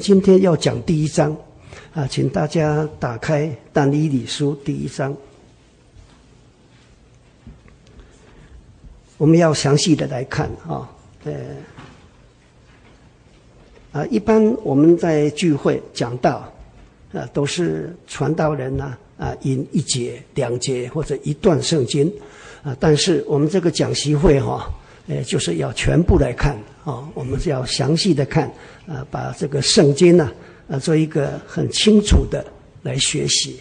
今天要讲第一章请大家打开但以理书第一章。我们要详细的来看一般我们在聚会讲道都是传道人引一节、两节或者一段圣经但是我们这个讲习会就是要全部来看我们是要详细的看把这个圣经做一个很清楚的来学习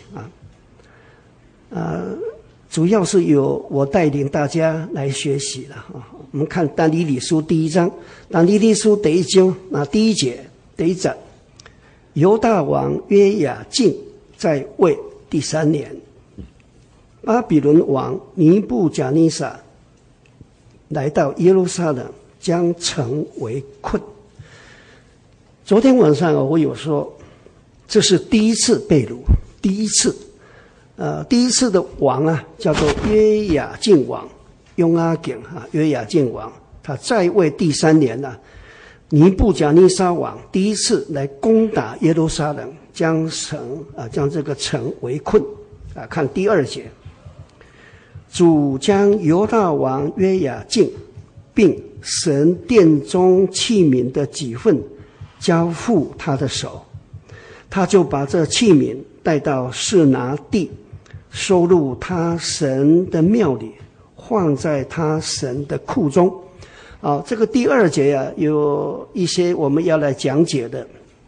主要是由我带领大家来学习了我们看但以理书第一章，但以理书第一章第一节第一章，犹大王约雅敬在位第3年，巴比伦王尼布甲尼撒来到耶路撒冷，将城围困。昨天晚上我有说，这是第一次被掳，第一次的王叫做约雅敬王，雍阿敬约雅敬王，他在位第3年尼布甲尼撒王第一次来攻打耶路撒冷，将这个城围困看第2节，主将犹大王约雅敬并神殿中器皿的几份交付他的手，他就把这器皿带到示拿地，收入他神的庙里，放在他神的库中这个第2节有一些我们要来讲解的。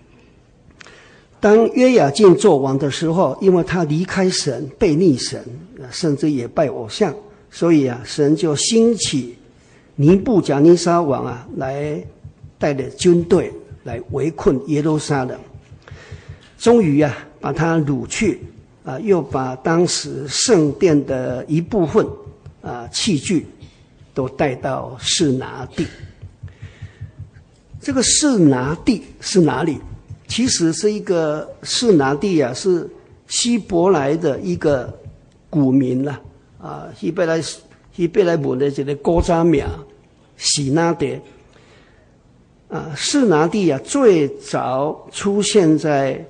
当约雅敬做王的时候，因为他离开神，背逆神，甚至也拜偶像，所以神就兴起尼布甲尼撒王来带着军队来围困耶路撒冷，终于把他掳去又把当时圣殿的一部分器具都带到示拿地。这个示拿地是哪里？其实是一个示拿地是希伯来的一个古名希伯来文的这个古早名示拿地示拿地最早出现在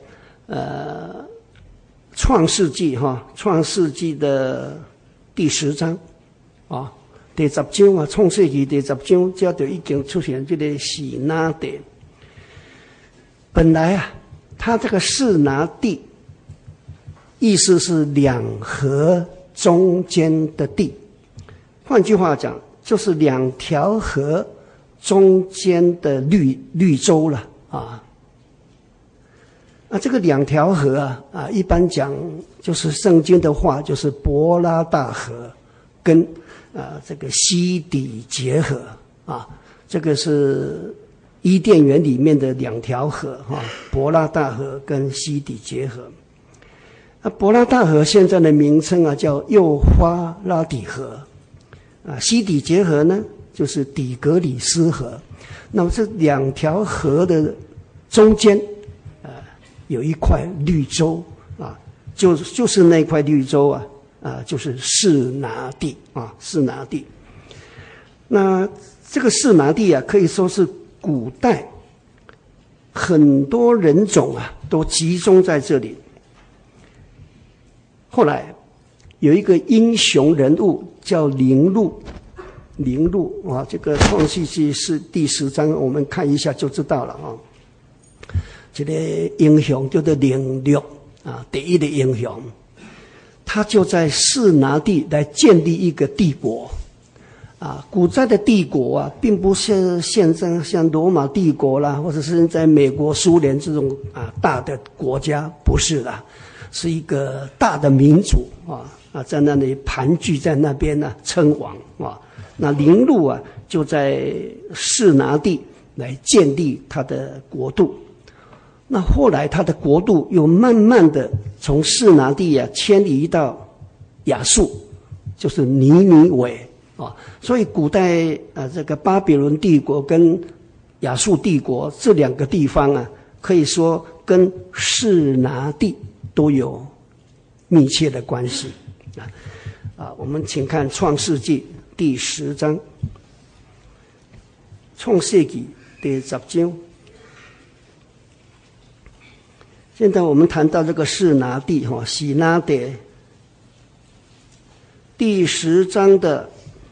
创世纪的第10章第10章创世纪第10章这就已经出现这个示拿地。本来它这个示拿地意思是2河中间的地，换句话讲就是2条河中间的绿洲了这个2条河一般讲就是圣经的话就是伯拉大河跟这个西底结河这个是伊甸园里面的2条河伯拉大河跟西底结河伯拉大河现在的名称叫幼发拉底河西底结河呢就是底格里斯河。那么这2条河的中间有一块绿洲就是那块绿洲就是示拿地示拿地。那这个示拿地可以说是古代很多人种都集中在这里。后来有一个英雄人物叫宁录这个创世纪是第10章，我们看一下就知道了这个英雄叫做宁录第一的英雄，他就在示拿地来建立一个帝国古代的帝国并不是现在像罗马帝国啦，或者是在美国苏联这种大的国家，不是的，是一个大的民族在那里盘踞在那边称王那宁录就在示拿地来建立他的国度。那后来他的国度又慢慢的从示拿地迁移到亚述，就是尼尼微所以古代这个巴比伦帝国跟亚述帝国这2个地方可以说跟示拿地都有密切的关系我们请看创世纪第10章，创世纪第10章现在我们谈到这个示拿地喜拿得第10章的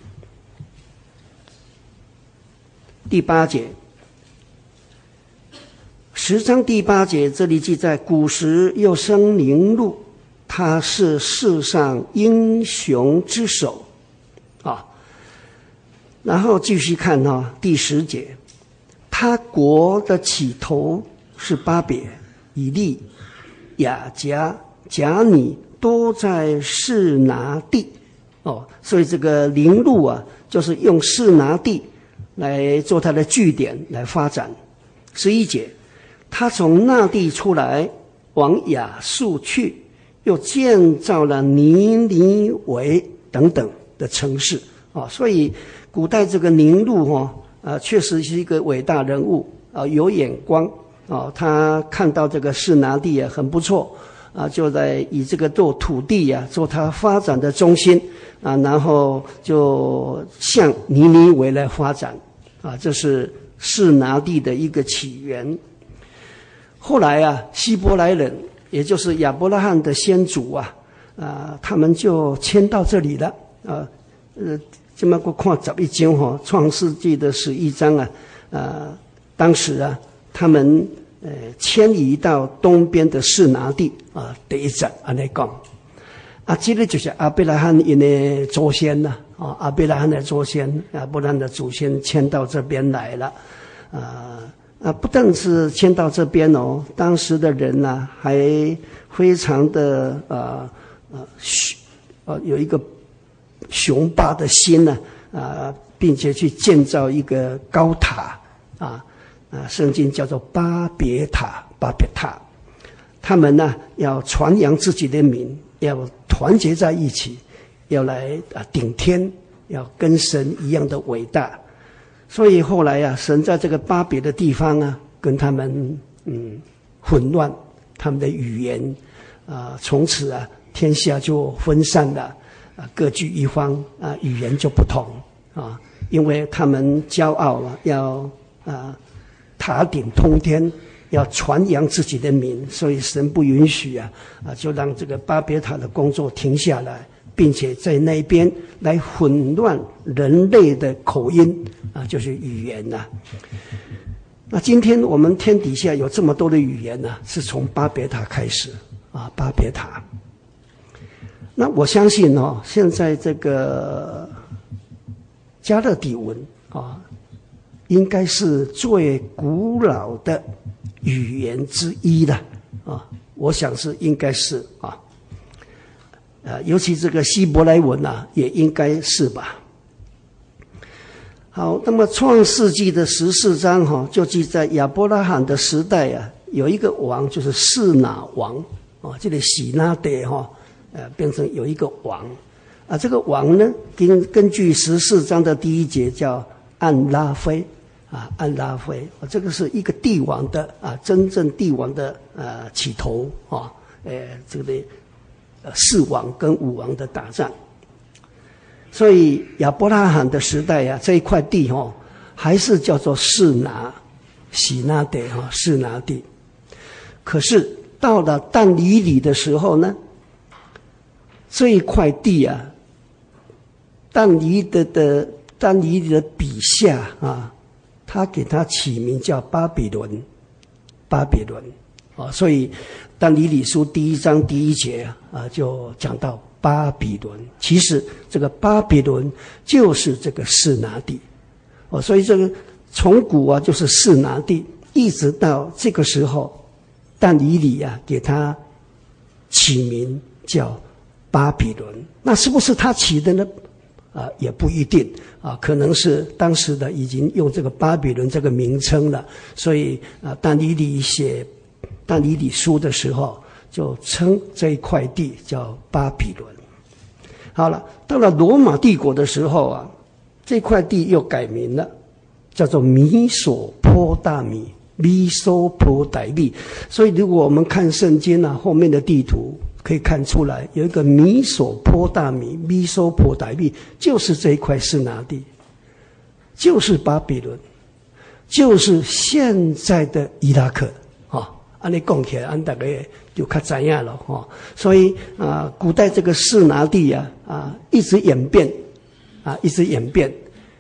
第8节，10章第8节这里记载，古时又生宁禄，他是世上英雄之首啊。然后继续看第10节，他国的起头是巴别、以利、雅甲、甲尼都在示拿地所以这个宁禄啊，就是用示拿地来做它的据点来发展。11节，他从那地出来，往亚述去，又建造了尼尼微等等的城市所以古代这个宁禄确实是一个伟大人物有眼光他看到这个示拿地很不错就在以这个做土地做他发展的中心然后就向尼尼微来发展这是示拿地的一个起源。后来希伯来人，也就是亚伯拉罕的先祖他们就迁到这里了这么我看11章创世纪的11章当时他们迁移到东边的示拿地第一站这样讲这个就是亚伯拉罕的祖先亚伯拉罕的祖先，亚伯拉罕的祖先迁到这边来了不但是迁到这边当时的人还非常的有一个雄霸的心并且去建造一个高塔圣经叫做巴别塔。他们要传扬自己的名，要团结在一起，要来顶天，要跟神一样的伟大。所以后来神在这个巴别的地方跟他们混乱他们的语言从此天下就分散了各据一方语言就不同因为他们骄傲要塔顶通天，要传扬自己的名，所以神不允许就让这个巴别塔的工作停下来，并且在那边来混乱人类的口音就是语言那今天我们天底下有这么多的语言是从巴别塔开始巴别塔。那我相信现在这个加勒底文应该是最古老的语言之一了我想是应该是尤其这个希伯来文也应该是吧。好，那么创世纪的14章就记载亚伯拉罕的时代有一个王，就是示拿王这里喜拿得变成有一个王这个王呢根据14章的第1节叫暗拉非暗拉非这个是一个帝王的真正帝王的起头这个4王跟5王的打仗。所以亚伯拉罕的时代这一块地还是叫做示拿喜拿得示拿地。可是到了但以理的时候呢，这一块地但以理的笔下他给他起名叫巴比伦所以但以理书第1章第1节就讲到巴比伦。其实这个巴比伦就是这个示拿地所以这个从古就是示拿地，一直到这个时候但以理给他起名叫巴比伦。那是不是他起的呢？也不一定可能是当时的已经用这个巴比伦这个名称了，所以但以理写但以理书的时候就称这一块地叫巴比伦。好了，到了罗马帝国的时候这块地又改名了，叫做米索波大米 Mesopotamia。 所以如果我们看圣经后面的地图可以看出来，有一个米索波大米 Mesopotamia， 就是这一块示拿地，就是巴比伦，就是现在的伊拉克安尼讲起来，俺大家就较知影了哈。所以古代这个示拿地一直演变，一直演变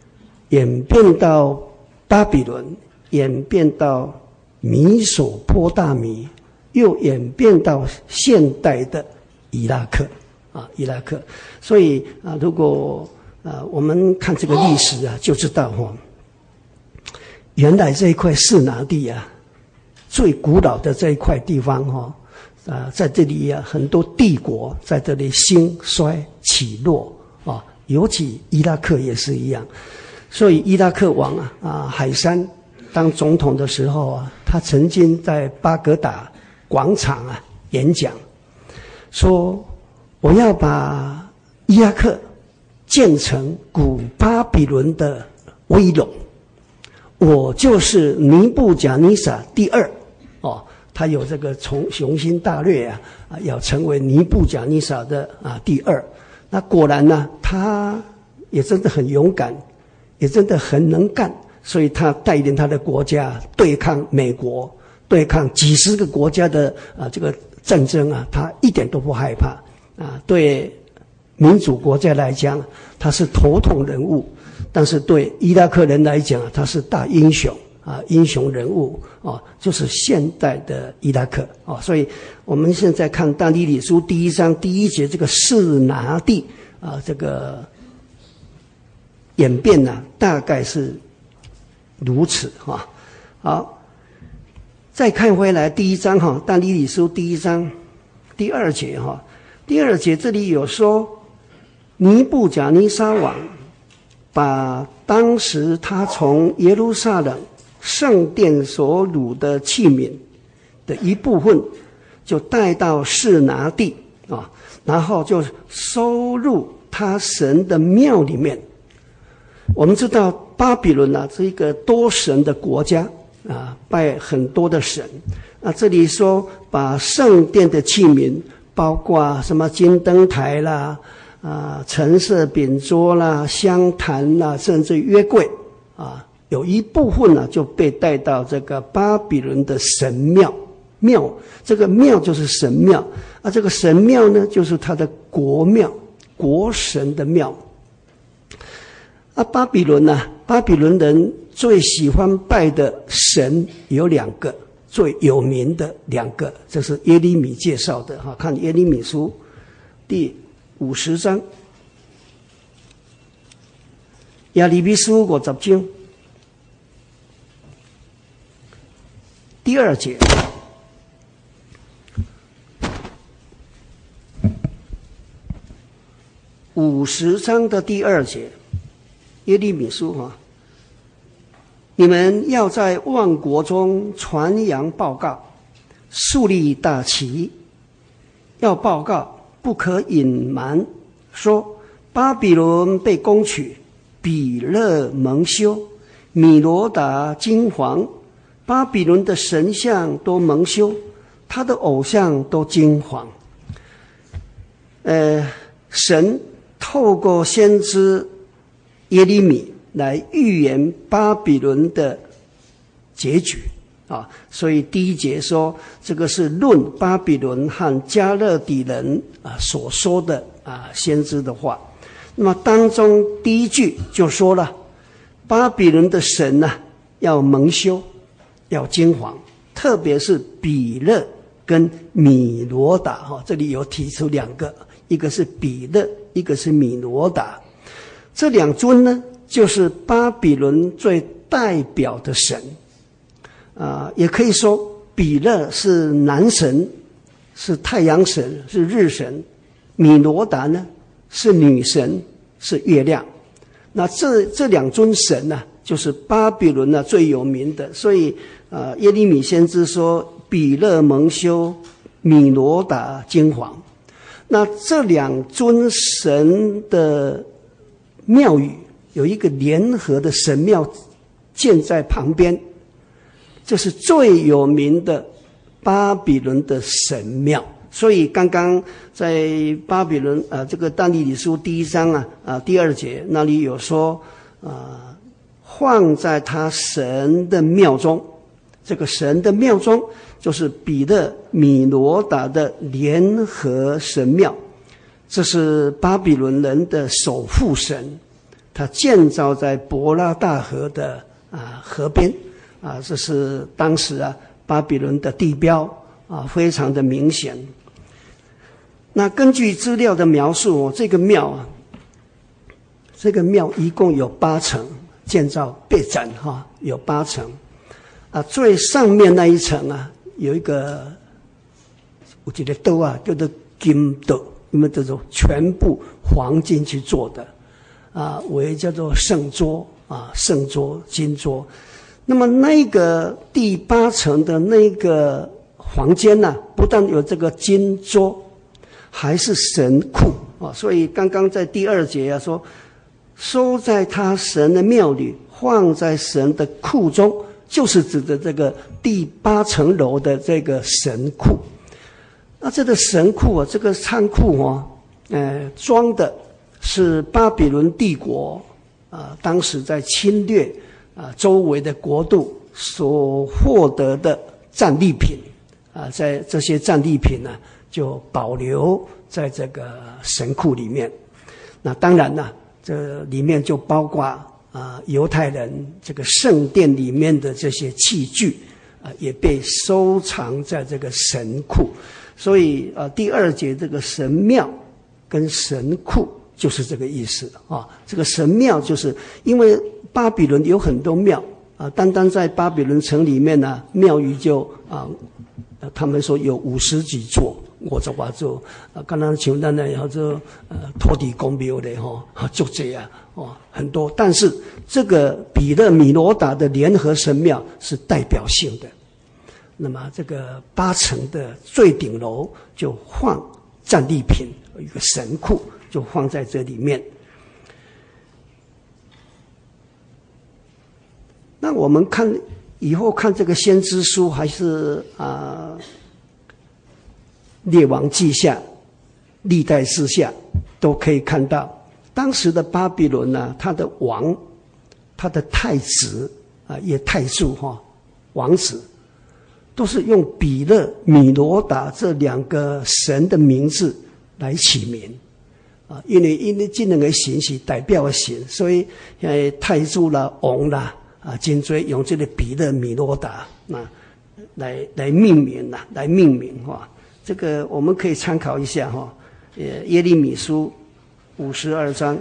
到巴比伦，演变到米索波大米，又演变到现代的伊拉克伊拉克。所以如果我们看这个历史就知道原来这一块示拿地最古老的这一块地方在这里很多帝国在这里兴衰起落尤其伊拉克也是一样。所以伊拉克王海山当总统的时候他曾经在巴格达广场演讲，说我要把伊拉克建成古巴比伦的威龙，我就是尼布甲尼撒第二他有这个雄心大略要成为尼布甲尼撒的第二。那果然呢，他也真的很勇敢，也真的很能干，所以他带领他的国家对抗美国，对抗几十个国家的这个战争他一点都不害怕对民主国家来讲，他是头痛人物，但是对伊拉克人来讲，他是大英雄英雄人物就是现代的伊拉克所以我们现在看但以理书第1章第1节这个示拿地这个演变大概是如此好，再看回来第1章但以理书第1章第2节第2节这里有说，尼布甲尼撒王把当时他从耶路撒冷圣殿所掳的器皿的一部分就带到示拿地然后就收入他神的庙里面。我们知道巴比伦是一个多神的国家拜很多的神这里说把圣殿的器皿，包括什么金灯台啦陈设饼桌啦香坛啦甚至约柜有一部分就被带到这个巴比伦的神庙，这个庙就是神庙这个神庙呢就是他的国庙，国神的庙巴比伦巴比伦人最喜欢拜的神有2个，最有名的2个，这是耶利米介绍的看耶利米书第50章，耶利米书50章第2节，50章的第2节，耶利米书你们要在万国中传扬报告，树立大旗，要报告不可隐瞒，说巴比伦被攻取，比勒蒙羞，米罗达惊惶，巴比伦的神像都蒙羞，他的偶像都惊惶。神透过先知耶利米来预言巴比伦的结局所以第1节说这个是论巴比伦和加勒底人所说的先知的话。那么当中第1句就说了巴比伦的神要蒙羞，要惊惶，特别是比勒跟米罗达这里有提出2个，一个是比勒，一个是米罗达。这2尊呢就是巴比伦最代表的神也可以说比勒是男神，是太阳神，是日神，米罗达呢是女神，是月亮。那这2尊神就是巴比伦最有名的。所以耶利米先知说比勒蒙羞，米罗达惊惶。那这2尊神的庙宇有一个联合的神庙建在旁边，这是最有名的巴比伦的神庙。所以刚刚在巴比伦这个但以理书第1章第2节那里有说放在他神的庙中，这个神的庙中就是比勒米罗达的联合神庙，这是巴比伦人的守护神，他建造在伯拉大河的河边这是当时巴比伦的地标非常的明显。那根据资料的描述，这个庙一共有8层，建造备展有8层最上面那一层有一个我记得斗叫做金斗，因为这种全部黄金去做的为叫做圣桌圣桌金桌。那么那个第8层的那个房间不但有这个金桌，还是神库所以刚刚在第2节说收在他神的庙里，放在神的库中，就是指的这个第8层楼的这个神库。那这个神库这个仓库装的是巴比伦帝国当时在侵略周围的国度所获得的战利品在这些战利品就保留在这个神库里面。那当然这里面就包括犹太人这个圣殿里面的这些器具也被收藏在这个神库。所以第2节这个神庙跟神库就是这个意思这个神庙就是因为巴比伦有很多庙单单在巴比伦城里面庙宇就他们说有50几座50多座刚刚像咱的叫做土地公庙的就这样很多。但是这个比勒米罗达的联合神庙是代表性的。那么这个8层的最顶楼就放战利品，有一个神库就放在这里面。那我们看以后看这个先知书还是列王记下、历代志下都可以看到，当时的巴比伦他的王、他的太子也太祖王子，都是用比勒、米罗达这2个神的名字来起名因为这2个神是代表的神，所以太祖啦、王啦真多用这个比勒、米罗达来命名这个我们可以参考一下耶利米书52章，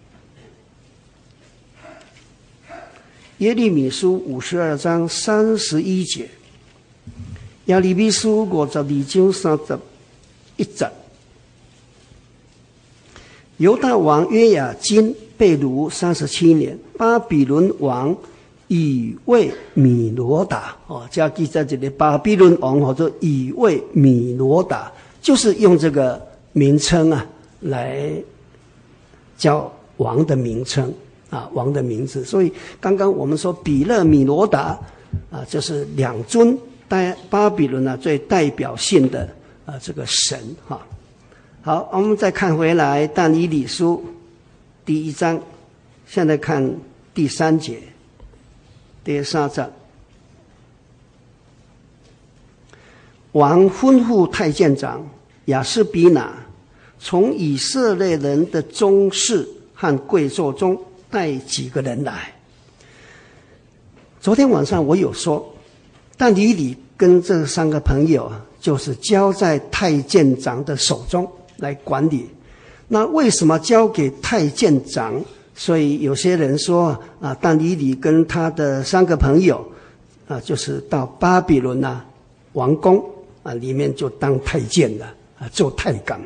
耶利米书52章31节，耶利米书52章31节，犹大王约雅斤被掳37年，巴比伦王以为米罗达加记在这里，巴比伦王或者以为米罗达，就是用这个名称来叫王的名称王的名字。所以刚刚我们说比勒米罗达就是2尊巴比伦最代表性的这个神好，我们再看回来但以理书第1章，现在看第3节。第3章，王吩咐太监长亚斯比拿从以色列人的宗室和贵胄中带几个人来。昨天晚上我有说，但以理跟这3个朋友就是交在太监长的手中来管理。那为什么交给太监长？所以有些人说但以理跟他的3个朋友就是到巴比伦王宫里面就当太监了做太监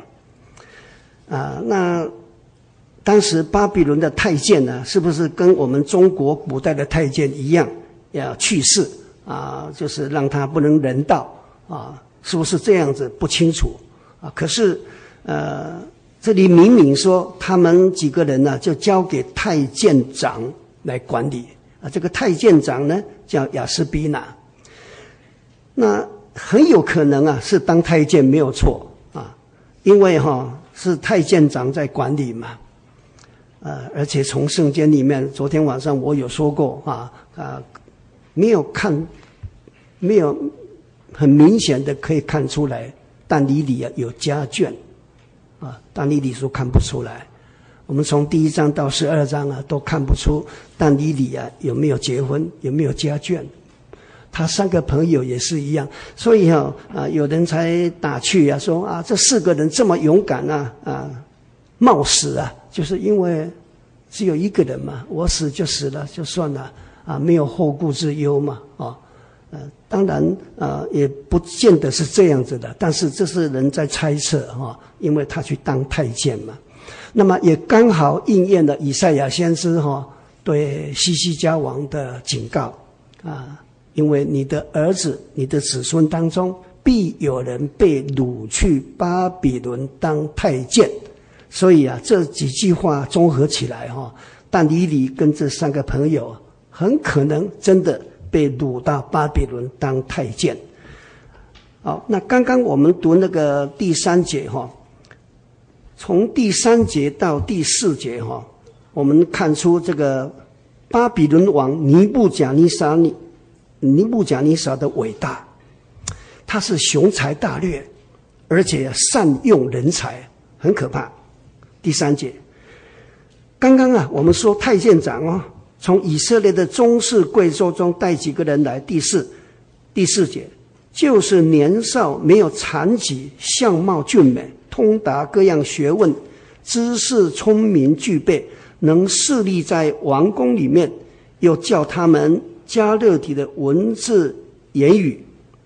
那当时巴比伦的太监是不是跟我们中国古代的太监一样要去世就是让他不能人道是不是这样子不清楚可是这里明明说他们几个人就交给太监长来管理这个太监长呢叫亚斯比拿。那很有可能是当太监没有错因为是太监长在管理嘛而且从圣经里面昨天晚上我有说过没有很明显的可以看出来，但以理有家眷啊，但以理书看不出来。我们从第1章到12章都看不出但以理有没有结婚，有没有家眷。他3个朋友也是一样，所以有人才打趣说这4个人这么勇敢冒死就是因为只有1个人嘛，我死就死了就算了没有后顾之忧嘛当然也不见得是这样子的，但是这是人在猜测因为他去当太监嘛。那么也刚好应验了以赛亚先知对希西家王的警告因为你的儿子你的子孙当中必有人被掳去巴比伦当太监。所以这几句话综合起来但以理跟这3个朋友很可能真的被掳到巴比伦当太监。好，那刚刚我们读那个第3节从第3节到第4节我们看出这个巴比伦王尼布甲尼撒的伟大，他是雄才大略，而且善用人才，很可怕。第3节，刚刚我们说太监长从以色列的宗室贵胄中带几个人来。第4节，就是年少没有残疾，相貌俊美，通达各样学问，知识聪明具备，能侍立在王宫里面，又叫他们加勒底的文字言语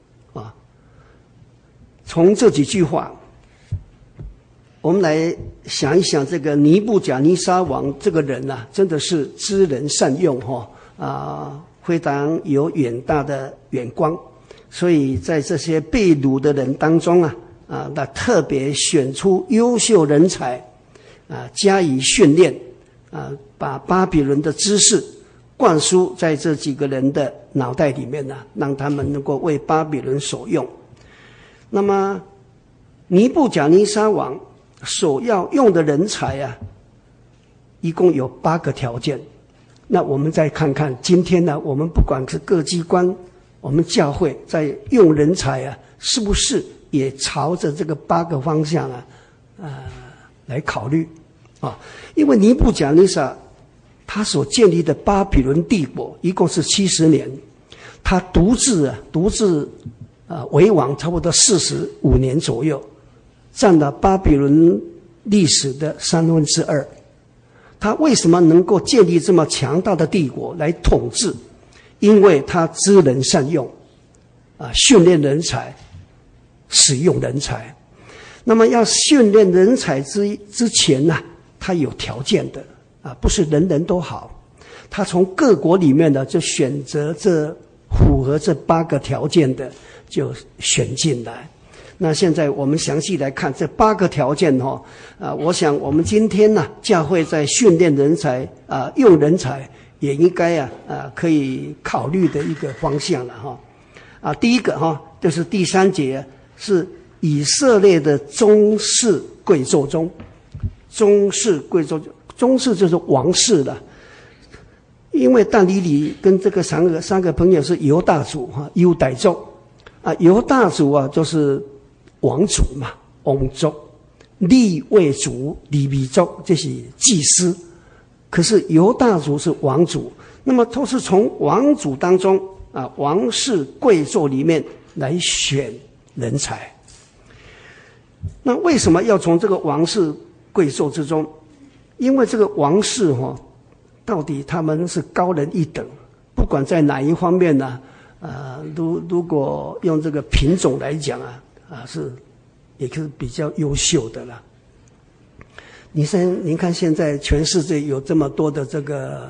从这几句话我们来想一想，这个尼布甲尼撒王这个人真的是知人善用非常有远大的眼光。所以在这些被掳的人当中那特别选出优秀人才加以训练把巴比伦的知识灌输在这几个人的脑袋里面让他们能够为巴比伦所用。那么尼布甲尼撒王所要用的人才一共有8个条件。那我们再看看今天我们不管是各机关，我们教会在用人才是不是也朝着这个8个方向来考虑因为尼布甲尼撒他所建立的巴比伦帝国一共是70年，他独自为王差不多45年左右，占了巴比伦历史的2/3。他为什么能够建立这么强大的帝国来统治？因为他知人善用训练人才，使用人才。那么要训练人才之前他有条件的不是人人都好。他从各国里面就选择这符合这8个条件的就选进来。那现在我们详细来看这8个条件我想我们今天教会在训练人才用人才也应该可以考虑的一个方向了第一个就是第3节是以色列的宗室贵胄中，宗室贵胄，宗室就是王室了。因为但以理跟这个三个朋友是犹大族犹大族犹大族就是王族嘛，王族。利未族、利未族这是祭司，可是犹大族是王族，那么都是从王族当中王室贵胄里面来选人才。那为什么要从这个王室贵胄之中？因为这个王室到底他们是高人一等，不管在哪一方面如果用这个品种来讲也是比较优秀的了。您看现在全世界有这么多的这个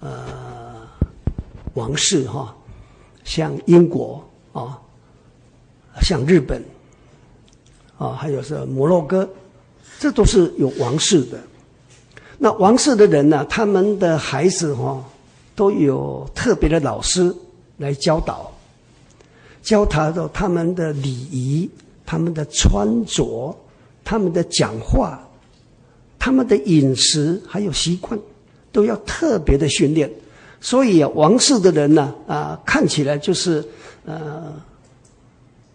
王室像英国像日本还有是摩洛哥，这都是有王室的。那王室的人他们的孩子都有特别的老师来教导他们的礼仪，他们的穿着，他们的讲话，他们的饮食还有习惯都要特别的训练。所以王室的人看起来就是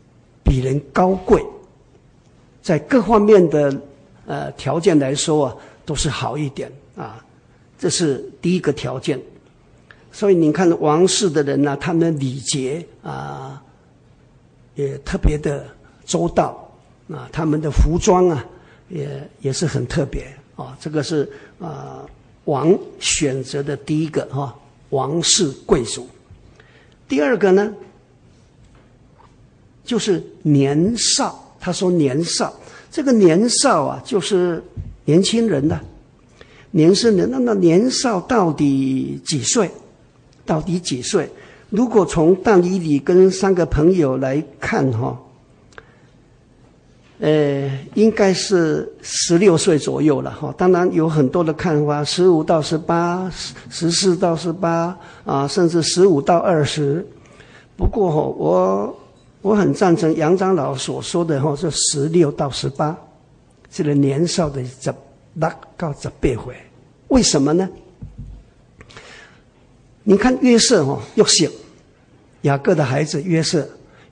比人高贵，在各方面的条件来说啊，都是好一点啊，这是第一个条件。所以你看王室的人啊，他们的礼节啊也特别的周到啊，他们的服装啊也是很特别啊。这个是王选择的第一个王室贵族。第二个呢，就是年少。他说年少，这个年少啊，就是年轻人的年轻人。那年少到底几岁？到底几岁？如果从但以理跟3个朋友来看应该是16岁左右了当然有很多的看法，15到18、14到18啊，甚至15到20。不过我很赞成杨长老所说的是16到18，这个年少的16到18岁。为什么呢？你看约瑟约瑟，雅各的孩子约瑟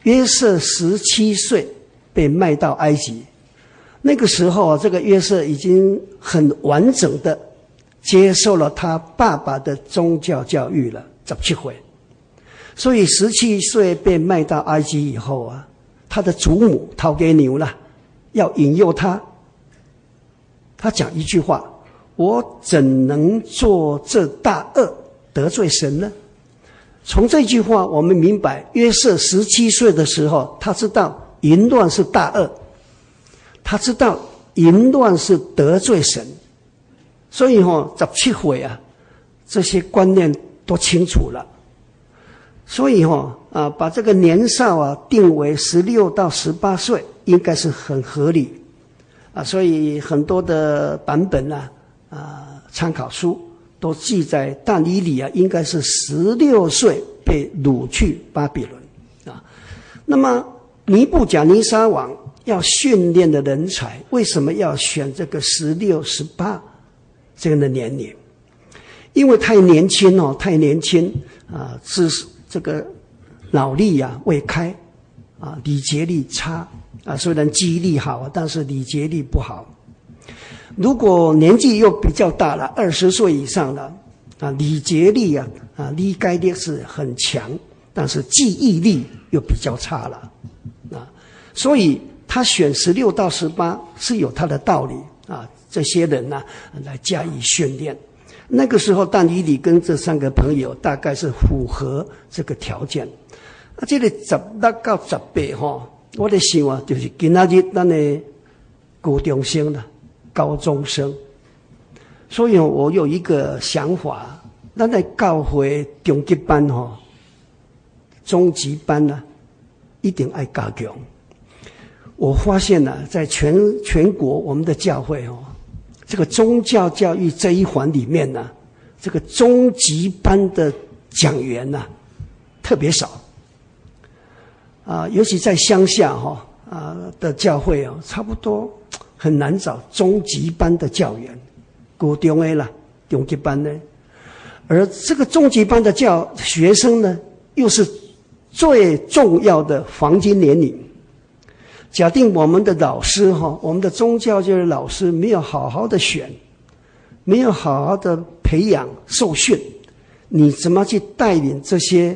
17岁被卖到埃及。那个时候这个约瑟已经很完整的接受了他爸爸的宗教教育了，17岁。所以17岁被卖到埃及以后啊，他的祖母讨给牛了，要引诱他。他讲一句话：我怎能做这大恶得罪神呢？从这句话我们明白，约瑟17岁的时候，他知道淫乱是大恶，他知道淫乱是得罪神，所以17岁啊，这些观念都清楚了。所以把这个年少啊定为16到18岁，应该是很合理啊。所以很多的版本参考书都记载但以理应该是16岁被掳去巴比伦啊。那么尼布甲尼撒王要训练的人才，为什么要选这个16、18这样的年龄？因为太年轻太年轻啊，这个脑力未开啊，理解力差啊，虽然记忆力好，但是理解力不好。如果年纪又比较大了，20岁以上了啊，理解力理解力是很强，但是记忆力又比较差了啊。所以他选16到18是有他的道理啊。这些人来加以训练。那个时候但以理跟这3个朋友大概是符合这个条件。这个16到18我在想就是今仔日咱的高中生了。高中生，所以我有一个想法，咱在教会中级班中级班一定要加强。我发现在全国我们的教会这个宗教教育这一环里面这个中级班的讲员特别少尤其在乡下的教会差不多很难找中级班的教员，高中的啦，中级班的。而这个中级班的学生呢，又是最重要的黄金年龄。假定我们的老师我们的宗教教育老师没有好好的选，没有好好的培养受训，你怎么去带领这些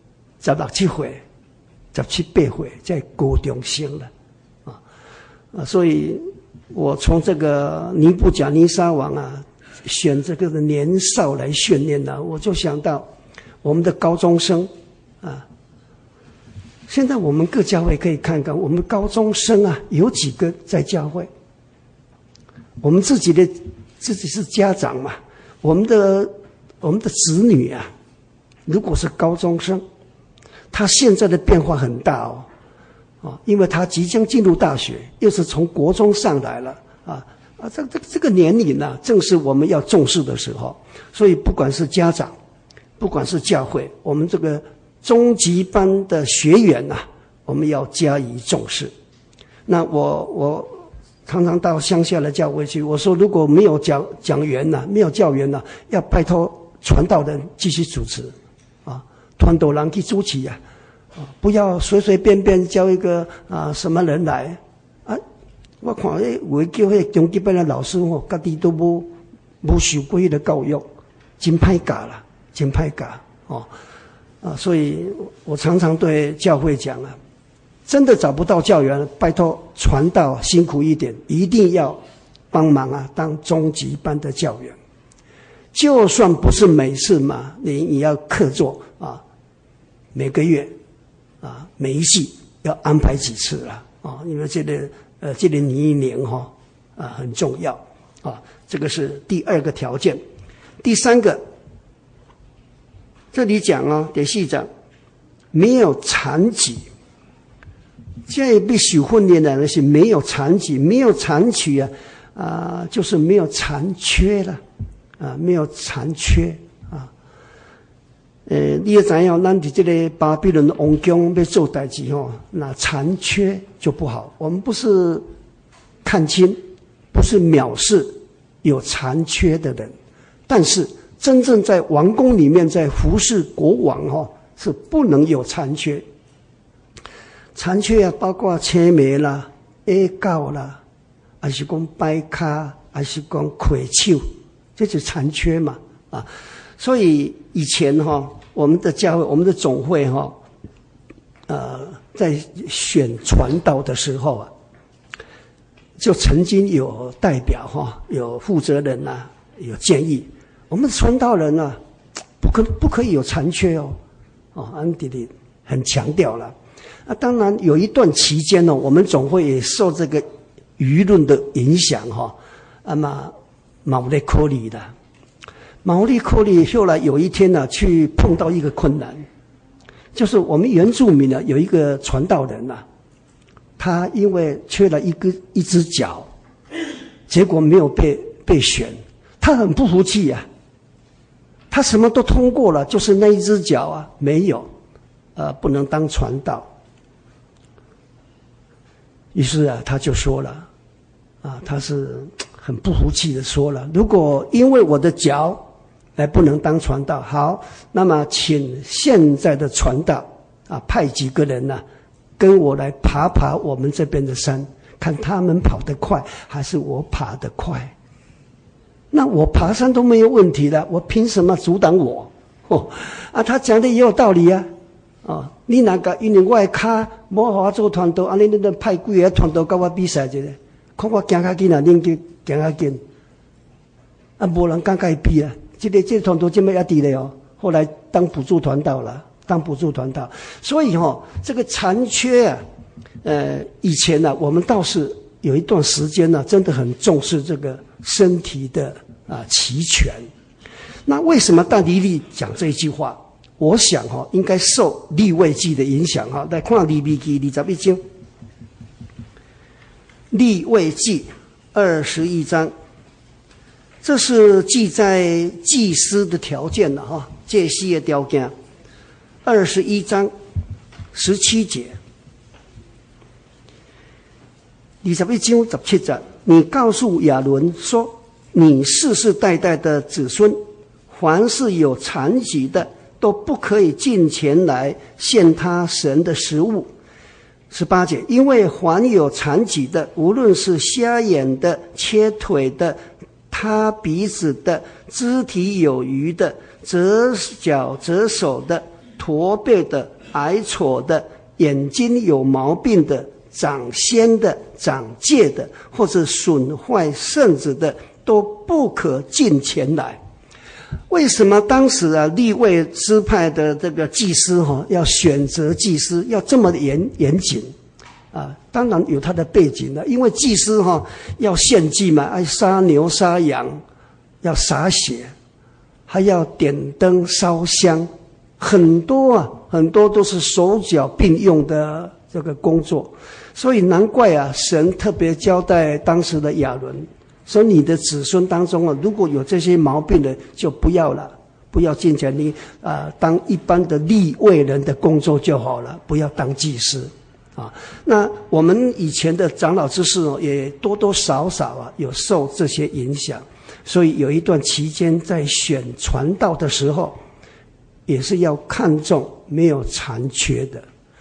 16、17岁、17、18岁在高中生了所以我从这个尼布甲尼撒王选这个的年少来训练我就想到我们的高中生现在我们各教会可以看看，我们高中生有几个在教会？我们自己是家长嘛，我们的子女如果是高中生，他现在的变化很大因为他即将进入大学，又是从国中上来了这个年龄正是我们要重视的时候。所以不管是家长，不管是教会，我们这个中级班的学员我们要加以重视。那我常常到乡下的教会去，我说如果没有讲员没有教员要拜托传道人继续主持传道人去主持不要随随便便叫一个什么人来啊！我看有叫迄中级班的老师家己都无受过的教育，真歹教啦，真歹教所以我常常对教会讲真的找不到教员，拜托传道辛苦一点，一定要帮忙当中级班的教员。就算不是每次嘛，你要客座每个月每一季要安排几次啦因为这个年很重要这个是第二个条件。第三个，这里讲第四章没有残疾，这也必须训练的人是没有残疾，没有残疾就是没有残缺了没有残缺你也知道咱在这个巴比伦王宫要做代志那残缺就不好。我们不是看轻，不是藐视有残缺的人，但是真正在王宫里面在服侍国王是不能有残缺。残缺包括青梅啦、A 告啦，还是讲掰卡，还是讲溃手，这是残缺嘛所以以前我们的教会，我们的总会在选传道的时候就曾经有代表有负责人有建议，我们的传道人不可以有残缺安迪里很强调了当然有一段期间我们总会也受这个舆论的影响毛利科里的毛利科里后来有一天去碰到一个困难，就是我们原住民有一个传道人他因为缺了一只脚，结果没有被选，他很不服气他什么都通过了，就是那一只脚没有不能当传道。于是他就说了他是很不服气的说了，如果因为我的脚不能当传道，好，那么请现在的传道派几个人跟我来爬我们这边的山，看他们跑得快还是我爬得快。那我爬山都没有问题了，我凭什么阻挡我他讲的也有道理你那个因为我的脚没给我做传道，你派几个传道跟我比赛一下，看我行较紧恁就行较紧没人敢跟他比这个传道这么压低了后来当补助传道了，所以这个残缺以前我们倒是有一段时间真的很重视这个身体的齐全。那为什么但以理讲这一句话？我想应该受利未记的影响来看利未记21章，利未记21章，这是记载祭司的条件祭司的条件。21章17节，21章17节，你告诉亚伦说，你世世代代的子孙，凡是有残疾的，都不可以进前来献他神的食物。18节，因为凡有残疾的，无论是瞎眼的、切腿的、塌鼻子的、肢体有余的、折脚折手的、驼背的、矮矬的、眼睛有毛病的、长癣的、长疥的，或者损坏圣子的，都不可进前来。为什么当时利未支派的这个祭司要选择祭司要这么严谨当然有他的背景了，因为祭司要献祭嘛，要杀牛杀羊，要洒血，还要点灯烧香，很多都是手脚并用的这个工作，所以难怪神特别交代当时的亚伦，说你的子孙当中如果有这些毛病的，就不要了，不要进前，你当一般的利未人的工作就好了，不要当祭司那我们以前的长老知识也多多少少有受这些影响，所以有一段期间在选传道的时候，也是要看重没有残缺的。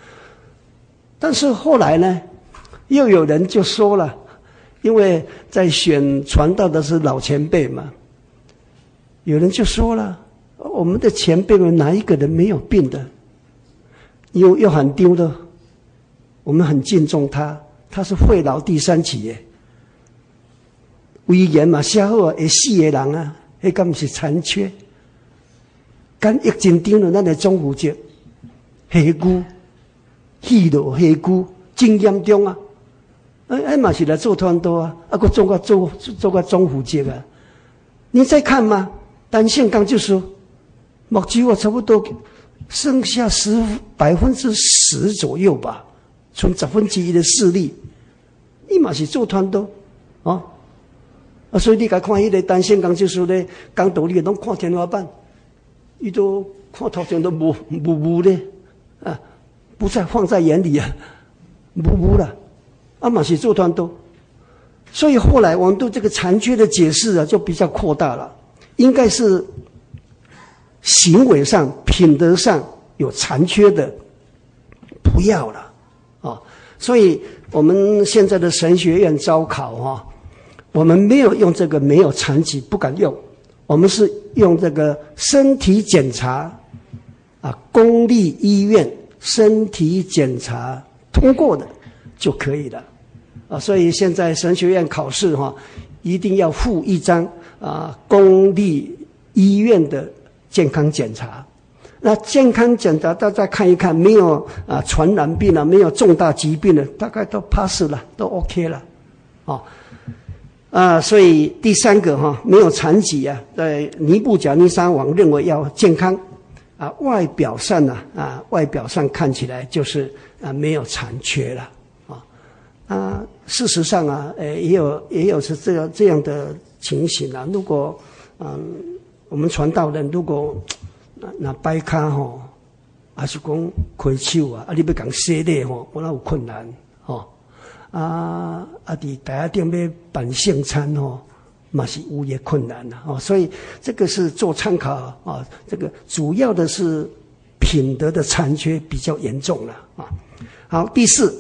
但是后来呢，又有人就说了，因为在选传道的是老前辈嘛，有人就说了，我们的前辈们哪一个人没有病的？又很丢的，我们很敬重他，他是肺痨第3期耶，胃炎嘛写好啊，会死的人啊，迄敢不是残缺？肝疫真丢了，咱的中府节血瘀、气路、血瘀真严重啊！嘛是来做传道啊，还做个中府节啊！你再看嘛，单线钢就是目前我差不多剩下10%左右吧，剩1/10的势力，你嘛是做传道啊！所以你甲看迄个单线钢就是咧，讲道理拢看天花板，伊都看头前都无咧啊，不再放在眼里啊，无了。嘛是做传道，所以后来我们对这个残缺的解释啊，就比较扩大了，应该是行为上、品德上有残缺的，不要了啊。所以我们现在的神学院招考啊，我们没有用这个没有残疾，不敢用，我们是用这个身体检查啊，公立医院身体检查通过的就可以了啊，所以现在神学院考试一定要附一张公立医院的健康检查。那健康检查大家看一看，没有传染病了，没有重大疾病了，大概都 pass 了，都 OK 了所以第3个没有残疾啊，在尼布甲尼撒王认为要健康外表上外表上看起来就是没有残缺了事实上也有是这样的情形啊。如果我们传道人如果那摆脚还是讲开手你要讲洗礼我那有困难伫台下顶要办圣餐嘛是有也困难所以这个是做参考这个主要的是品德的残缺比较严重了好，第四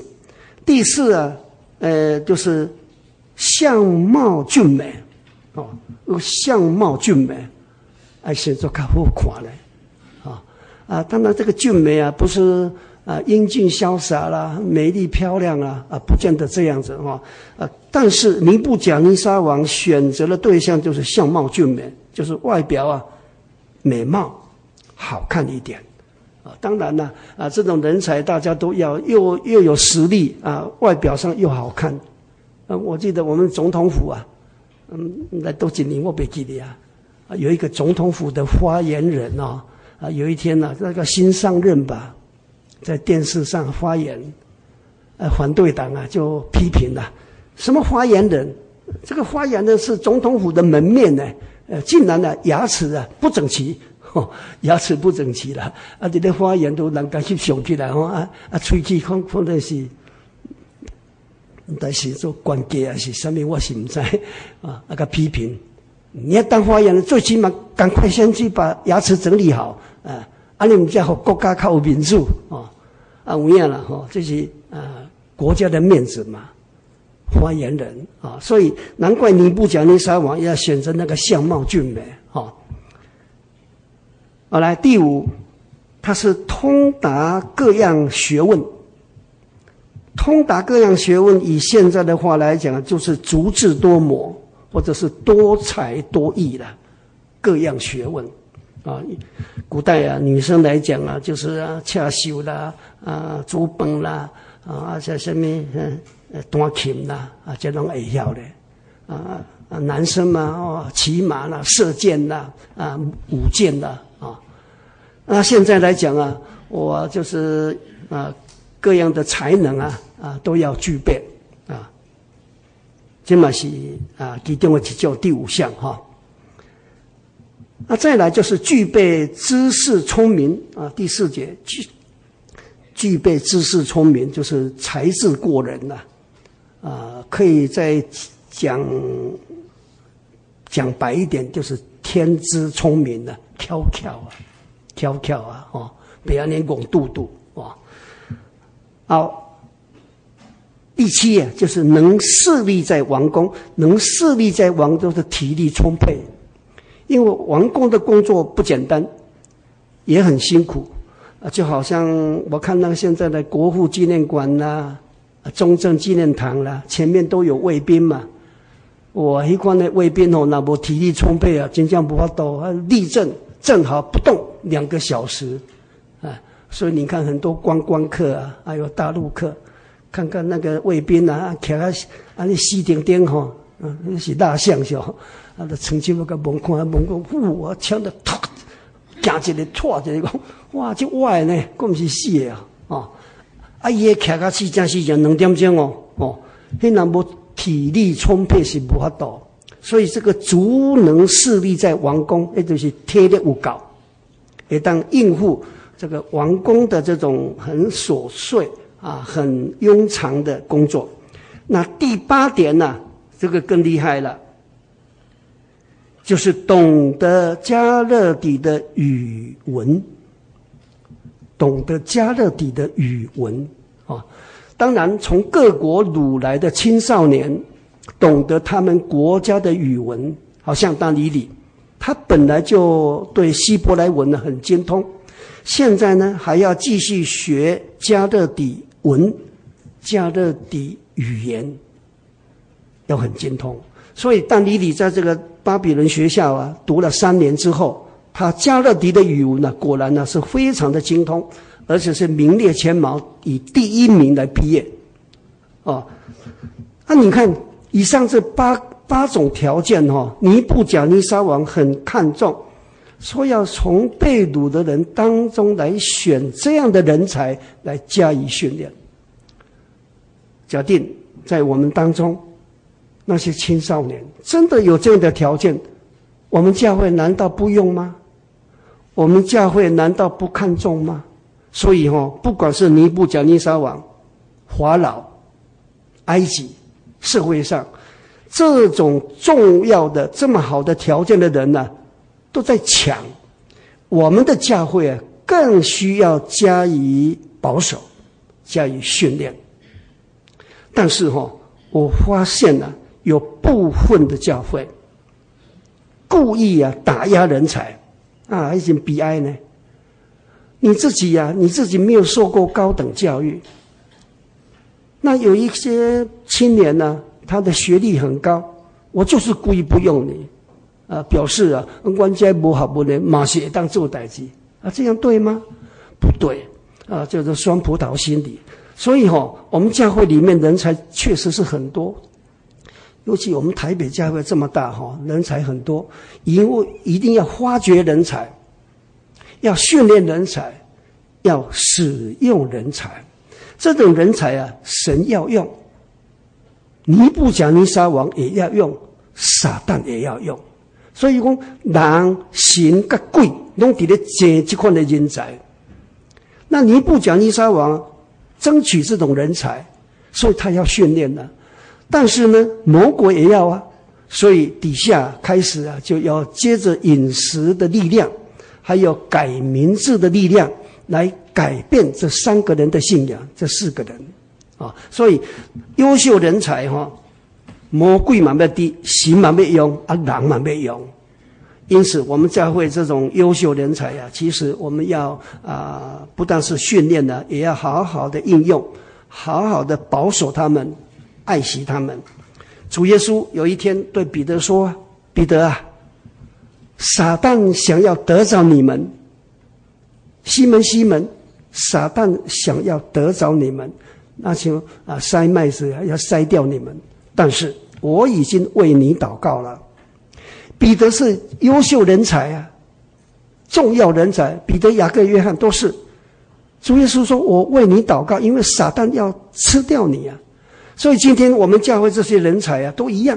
就是相貌俊美相貌俊美先做较好看嘞当然这个俊美不是英俊潇洒啦，美丽漂亮啦不见得这样子但是尼布甲尼撒王选择的对象就是相貌俊美，就是外表美貌好看一点当然了这种人才大家都要，又有实力外表上又好看我记得我们总统府那都几年我不记得有一个总统府的发言人有一天那个新上任吧，在电视上发言反对党就批评了，什么发言人，这个发言的是总统府的门面呢竟然牙齿不整齐牙齿不整齐了这个发言都人家翕相起来喙齿看的是但是做关键是什么我是不知个批评你要当发言人最起码赶快先去把牙齿整理好你们才让国家较有民主有影啦这是国家的面子嘛发言人所以难怪尼布甲尼撒王要选择那个相貌俊美来第5，他是通达各样学问。通达各样学问，以现在的话来讲，就是足智多谋，或者是多才多艺的各样学问古代女生来讲就是车绣啦煮饭啦像什么弹琴啦这种会晓的男生嘛骑马啦射箭啦舞剑啦那现在来讲我就是各样的才能都要具备这嘛是其中的一种第5项再来就是具备知识聪明第4节具备知识聪明就是才智过人可以再讲白一点，就是天资聪明巧巧不要念戆肚肚好， 第7啊，就是能侍立在王宫，能侍立在王宫的体力充沛。因为王宫的工作不简单，也很辛苦啊，就好像我看到现在的国父纪念馆啦、中正纪念堂啦，前面都有卫兵嘛。我一看那卫兵那无体力充沛啊，真正无法度立正正好不动2个小时啊。所以你看很多观光客啊，还有大陆客，看看那个卫兵啊，徛在那西顶顶吼，那是大象小，啊，就曾经那个门看门讲，我枪的突，行一个错一个讲，哇，这活的呢，佫不是死的啊，哦，啊，伊个徛到4点2点钟哦，迄若无体力充沛是无法度，所以这个足能侍立在王宫，那就是体力有够，会当应付这个王宫的这种很琐碎啊、很庸长的工作。那第8点呢，这个更厉害了，就是懂得加勒底的语文，懂得加勒底的语文啊。当然，从各国掳来的青少年，懂得他们国家的语文，好像但以理，他本来就对希伯来文呢很精通，现在呢还要继续学加勒底文、加勒底语言，要很精通。所以但以理在这个巴比伦学校啊读了3年之后，他加勒底的语文呢果然呢是非常的精通，而且是名列前茅，以第1名来毕业。哦，那你看以上这八种条件尼布甲尼撒王很看重，说要从被掳的人当中来选这样的人才来加以训练。假定在我们当中那些青少年真的有这样的条件，我们教会难道不用吗？我们教会难道不看重吗？所以不管是尼布甲尼撒王、法老、埃及社会上这种重要的这么好的条件的人呢，都在抢。我们的教会啊，更需要加以保守，加以训练。但是我发现有部分的教会故意打压人才啊，已经悲哀呢。你自己没有受过高等教育，那有一些青年呢，他的学历很高，我就是故意不用你，表示我这没学问的，嘛是会当做代志啊，这样对吗？不对啊，叫做酸葡萄心理。所以我们教会里面人才确实是很多，尤其我们台北教会这么大人才很多，因为一定要发掘人才，要训练人才，要使用人才。这种人才神要用，尼布甲尼撒王也要用，撒旦也要用。所以说人神跟鬼都在争这款的人才。那尼布甲尼撒王争取这种人才，所以他要训练了。但是呢，魔鬼也要啊，所以底下开始就要接着饮食的力量，还有改名字的力量，来改变这3个人的信仰，这4个人啊。所以优秀人才魔鬼嘛要低，神嘛要用，人嘛要用。因此我们教会这种优秀人才其实我们要不但是训练也要好好的应用，好好的保守他们，爱惜他们。主耶稣有一天对彼得说：彼得啊，撒旦想要得着你们，西门西门，撒旦想要得着你们，那就筛麦子要筛掉你们，但是我已经为你祷告了。彼得是优秀人才重要人才，彼得、雅各、约翰都是。主耶稣说：我为你祷告，因为撒旦要吃掉你所以今天我们教会这些人才都一样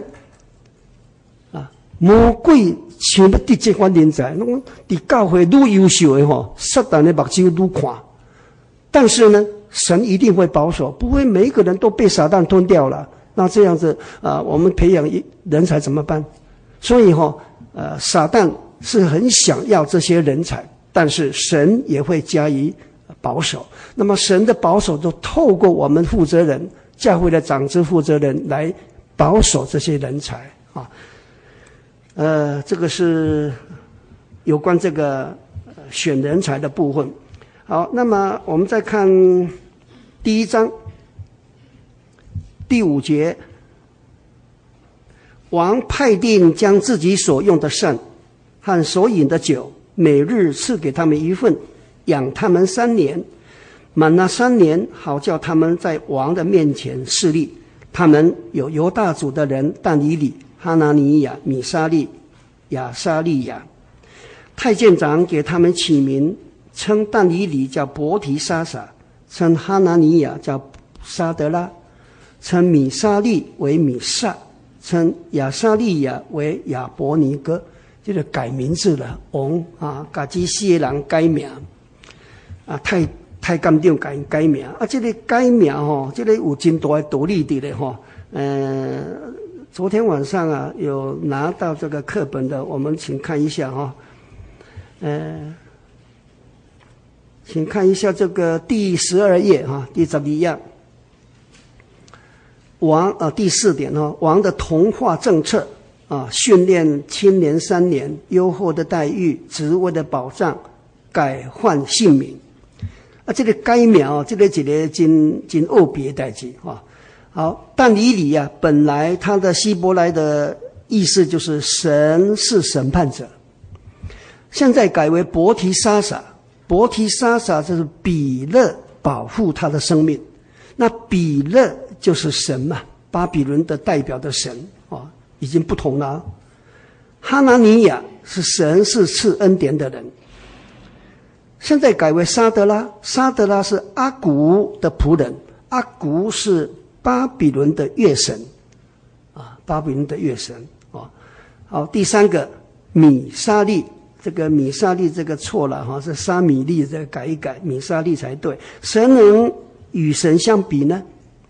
魔鬼想要得这款人才，在教会愈优秀的撒旦的目睭愈看。但是呢，神一定会保守，不会每一个人都被撒旦吞掉了。那这样子我们培养人才怎么办？所以撒旦是很想要这些人才，但是神也会加以保守。那么神的保守就透过我们负责人教会的长子负责人来保守这些人才啊。这个是有关这个选人才的部分。好，那么我们再看第1章第5节，王派定将自己所用的膳和所饮的酒，每日赐给他们1份，养他们3年，满了3年，好叫他们在王的面前侍立。他们有犹大族的人但以理、哈拿尼亚、米沙利、亚沙利亚。太监长给他们起名，称但以理叫伯提沙撒，称哈拿尼亚叫沙德拉，称米沙利为米撒，称亚沙利亚为亚伯尼哥。这个改名字了，王啊，把这些人改名啊，太感动改名啊！这个改名吼，这个有真大的道理的吼。昨天晚上啊，有拿到这个课本的，我们请看一下哈。请看一下这个第12页哈，第12页。王第4点哈，王的同化政策啊，训练青年3年，优厚的待遇，职位的保障，改换姓名。这个改名哦，这个一个真奥秘的代志哈。好，但以理啊，本来他的希伯来的意思就是神是审判者，现在改为伯提沙撒。伯提沙撒就是比勒保护他的生命，那比勒就是神嘛，巴比伦的代表的神啊，已经不同了。哈拿尼亚是神是赐恩典的人。现在改为沙德拉，沙德拉是阿古的仆人，阿古是巴比伦的月神啊，巴比伦的月神啊。好，第3个米沙利，这个米沙利这个错了哈，是沙米利，这个改一改，米沙利才对。谁能与神相比呢？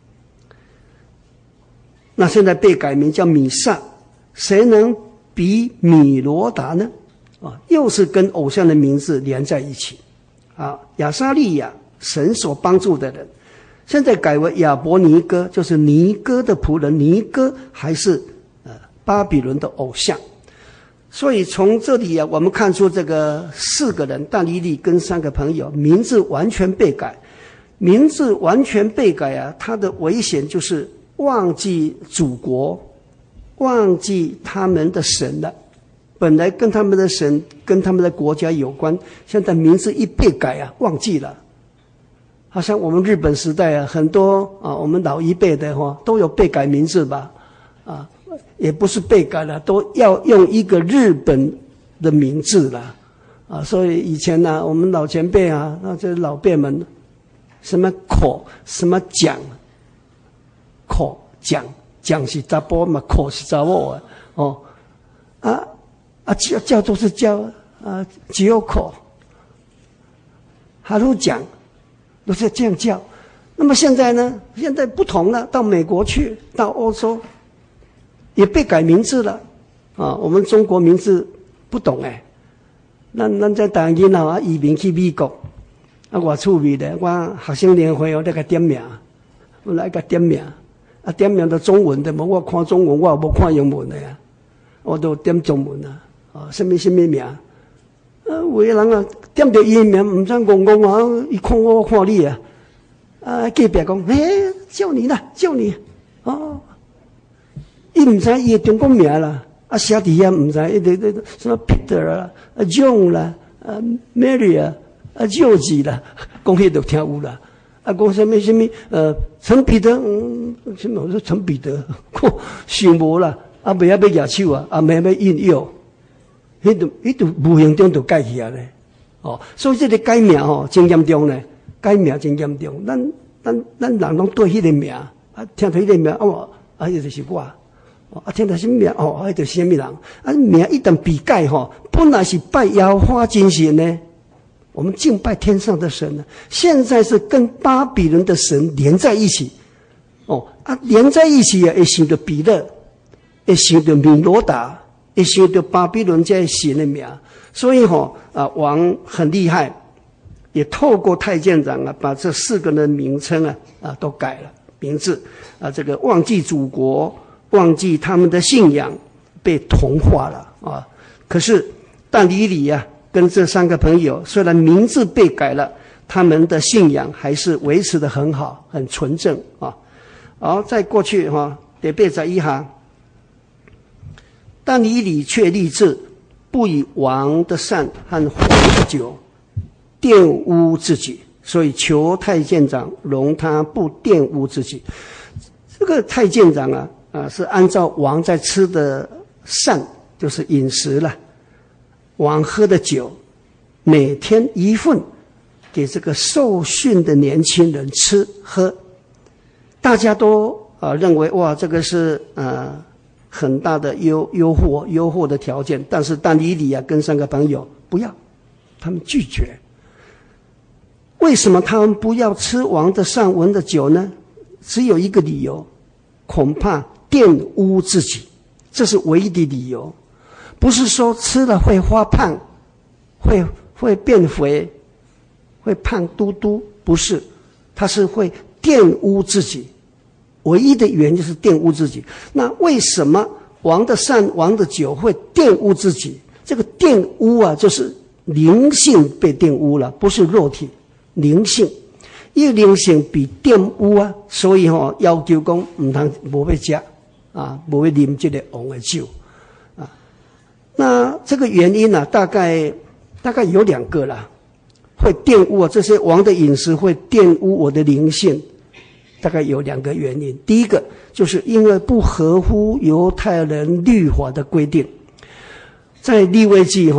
那现在被改名叫米撒，谁能比米罗达呢？啊，又是跟偶像的名字连在一起。啊，亚沙利亚，神所帮助的人，现在改为亚伯尼哥，就是尼哥的仆人。尼哥还是巴比伦的偶像。所以从这里啊，我们看出这个4个人，但以理跟3个朋友名字完全被改。名字完全被改啊，它的危险就是忘记祖国，忘记他们的神了。本来跟他们的神、跟他们的国家有关，现在名字一被改啊，忘记了。好像我们日本时代啊，很多啊，我们老一辈的都有被改名字吧，啊，也不是被改了，都要用一个日本的名字了，啊，所以以前呢，我们老前辈啊，那这老辈们，什么口，什么奖，口奖是查甫嘛，口是查某啊，哦，叫都是叫吉欧口，哈鲁奖，都是这样叫。那么现在呢？现在不同了，到美国去，到欧洲，也被改名字了啊。我们中国名字不懂哎，咱在台湾啊移民去美国，啊，我趣味的，我学生联会我那个点名，我来个点名，啊，点名的中文的嘛，我看中文，我无看英文的呀，我都点中文啊。啊，什么名？有的人啊，点着伊的名，唔知戆啊，伊看我看你啊，隔壁讲，叫你啦，叫你，哦，伊唔知伊的中国名啦，写底下唔知，什么 Peter 啦，John 啦，Mary 啊，George 啦，讲迄都听有啦，讲什么陈彼得，什么我说陈彼得，想无啦，袂晓要举手啊，袂要应用。迄都无形中就改去啊咧，哦，所以这个改名哦真严重咧，改名真严重。咱人拢对迄个名，啊，听到迄个名哦，迄就是我，啊，听到什么名哦，迄就是什么人，啊，名一旦被改吼，本来是拜耶和华真神呢，我们敬拜天上的神呢，现在是跟巴比伦的神连在一起，哦，啊，连在一起啊，会想到比勒，会想到米罗达。一想到巴比伦这神的名，所以王很厉害，也透过太监长啊，把这4个人的名称啊都改了。 名字这个忘记祖国，忘记他们的信仰，被同化了啊。可是但以理啊，跟这3个朋友虽然名字被改了，他们的信仰还是维持得很好，很纯正啊。好，再过去第81行，但以理却立志不以王的膳和黄的酒玷污自己，所以求太监长容他不玷污自己。这个太监长是按照王在吃的膳，就是饮食了，王喝的酒，每天1份给这个受训的年轻人吃喝。大家都认为哇，这个是很大的诱惑的条件，但是但以理跟3个朋友不要，他们拒绝。为什么他们不要吃王的膳文的酒呢？只有一个理由，恐怕玷污自己，这是唯一的理由。不是说吃了会发胖，会变肥，会胖嘟嘟，不是，他是会玷污自己，唯一的原因就是玷污自己。那为什么王的膳王的酒会玷污自己？这个玷污就是灵性被玷污了，不是肉体，灵性。因为灵性比玷污所以要求说不能不要吃不要啉这个王的酒那这个原因大概有2个啦，会玷污这些王的饮食会玷污我的灵性，大概有2个原因。第一个就是因为不合乎犹太人律法的规定，在利未记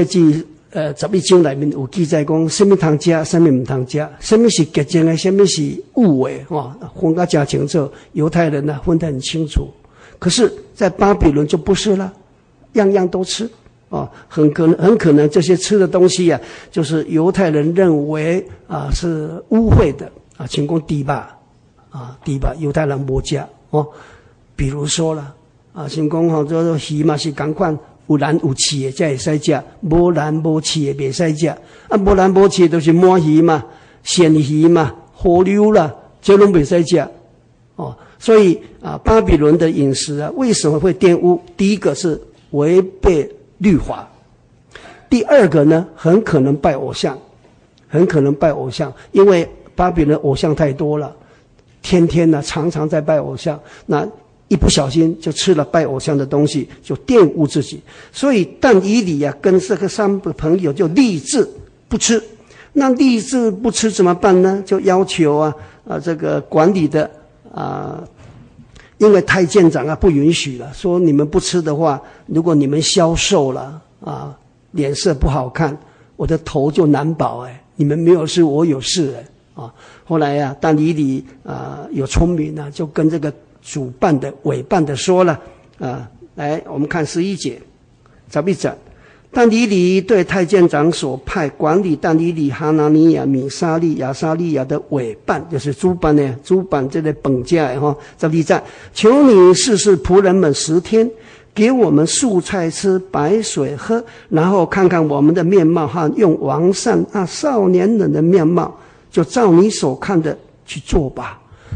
11章里面有记载讲什么通吃，什么不通吃，什么是洁净的，什么是污的分得很清楚，犹太人分得很清楚。可是在巴比伦就不是了，样样都吃很可能这些吃的东西就是犹太人认为是污秽的像说猪肉犹太人不吃比如说了像说这个鱼嘛是同款，有蓝有刺的才会使吃，无蓝无刺的袂使吃无蓝无刺的就是鳗鱼嘛、鳝鱼嘛、河流啦，这拢袂使吃所以巴比伦的饮食为什么会玷污？第一个是违背律法，第2个呢，很可能拜偶像，因为巴比伦偶像太多了，天天常常在拜偶像，那一不小心就吃了拜偶像的东西，就玷污自己。所以但以理跟这个3个朋友就立志不吃。那立志不吃怎么办呢？就要求这个管理的因为太监长不允许了，说你们不吃的话，如果你们消瘦了脸色不好看，我的头就难保你们没有事，我有事后来但以理有聪明就跟这个委办的说了来，我们看11节11节，但以理对太监长所派管理但以理、哈拿尼亚、米沙利、亚沙利亚的委办，就是主办这个本家12节，求你试试仆人们10天，给我们素菜吃，白水喝，然后看看我们的面貌和用王膳少年人的面貌，就照你所看的去做吧。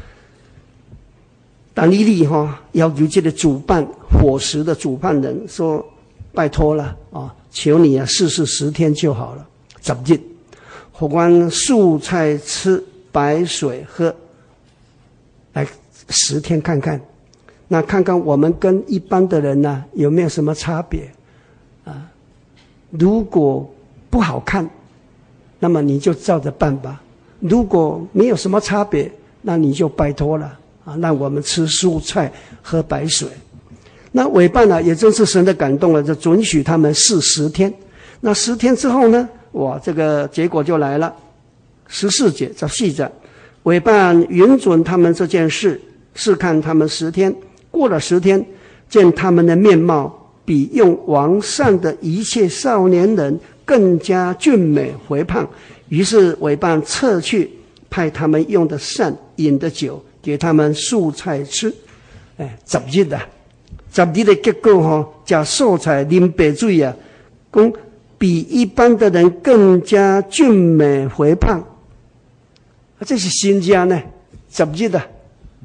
但以理要求这个主办伙食的主办人说，拜托了求你试试10天就好了，10日，给我们素菜吃，白水喝，来10天看看，那看看我们跟一般的人有没有什么差别如果不好看，那么你就照着办吧；如果没有什么差别，那你就拜托了让我们吃蔬菜喝白水。那委办也真是神的感动了，就准许他们试10天。那10天之后呢，这个结果就来了。14节14节，委办允准他们这件事，试看他们10天。过了10天，见他们的面貌比用王膳的一切少年人更加俊美肥胖，于是委办撤去，派他们用的膳饮的酒，给他们素菜吃。10日10日的结果吃素菜啉白水讲比一般的人更加俊美肥胖这是新家呢10日